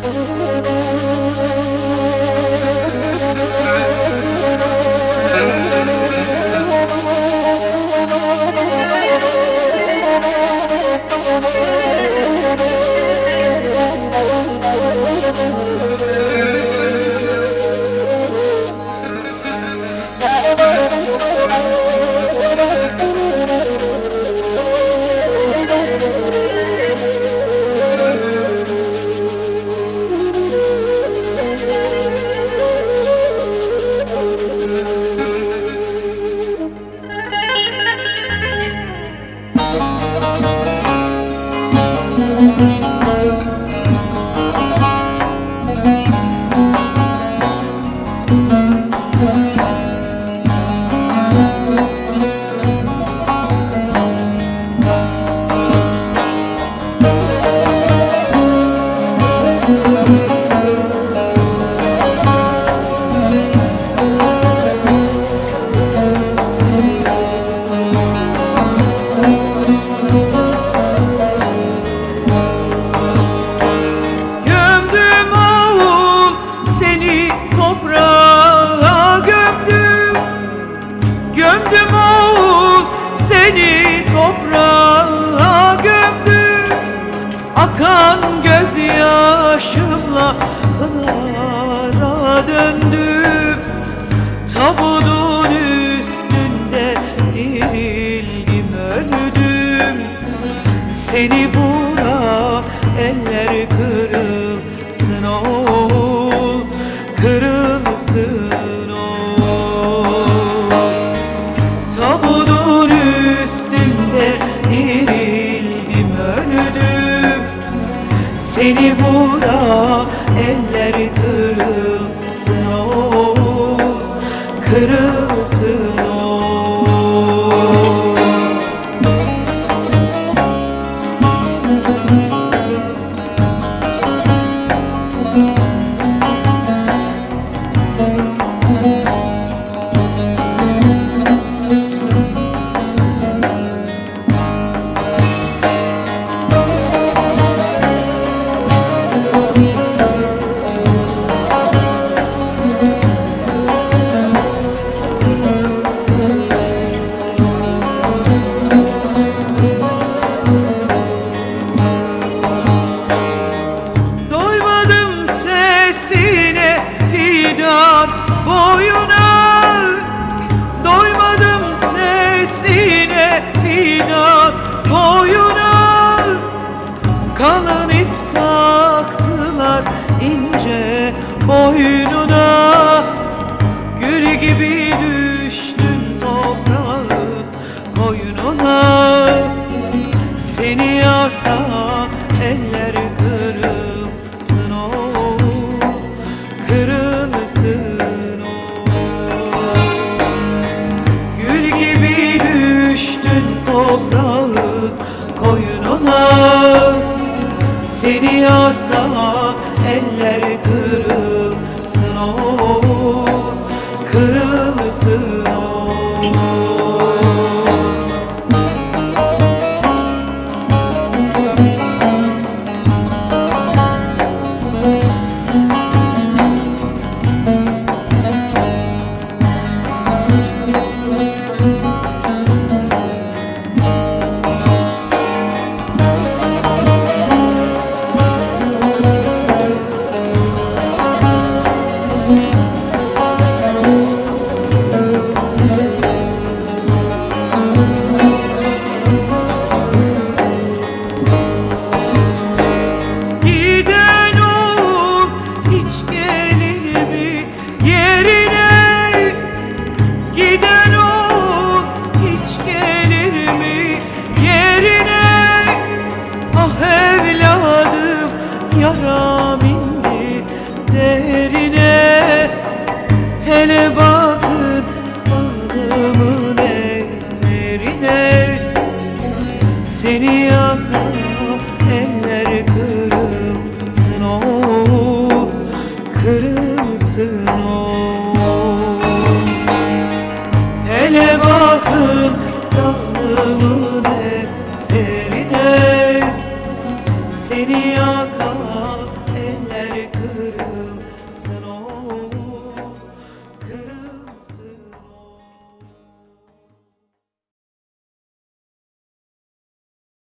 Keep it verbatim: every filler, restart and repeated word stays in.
Toprağa gömdüm, akan gözyaşımla pınara döndüm. Tabutun üstünde dirildim, öldüm. Seni vura eller kırılsın oğul, kırılsın oğul. Tabutun üstünde dirildim, öldüm. Seni vura eller kırılsın oğul, kırılsın oğul. Boyuna doymadım, sesine fidan boyuna. Kalın ip taktılar ince boynuna. Gül gibi düştün toprağın koyununa. Seni yasa eller kırılsın oğul, kırılsın. Toprağın koyununa. Seni yasa eller kırılsın oğul, kırılsın oğul. Yaram indi derine, hele bakın zalımın eserine. Seni yakan eller kırılsın oğul, kırılsın oğul. Hele bakın zalımın eserine. Seni yakan eller kırılsın o